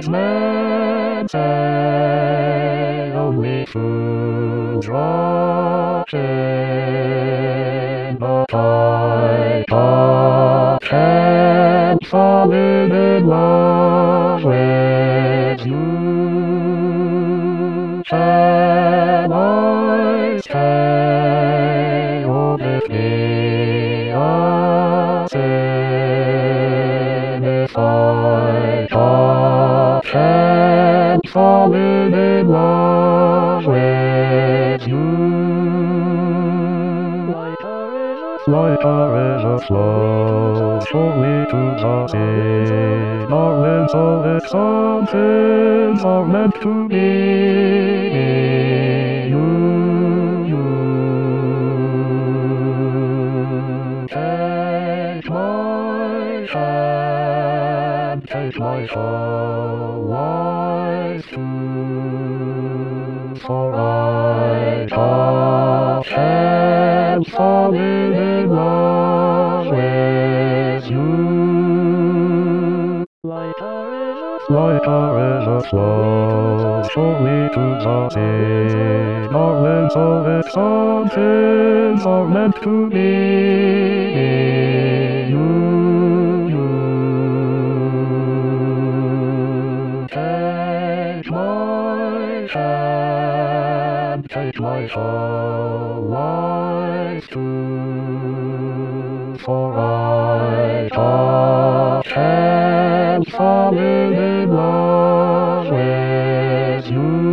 wise men say only fools rush in, but I can't fall in love with you. Can I stay or with me a sin if I can't fall in love with you? Lighter is a flow, surely to the sea. Darling, so if some things are meant to be, you take my hand, take my soul, wise too, for I can't fall in love with you. Lighter is a flow, surely to the sea. Darling, so if some things are meant to be, you take my hand, take my soul, wise too, for I can't fall in love with you.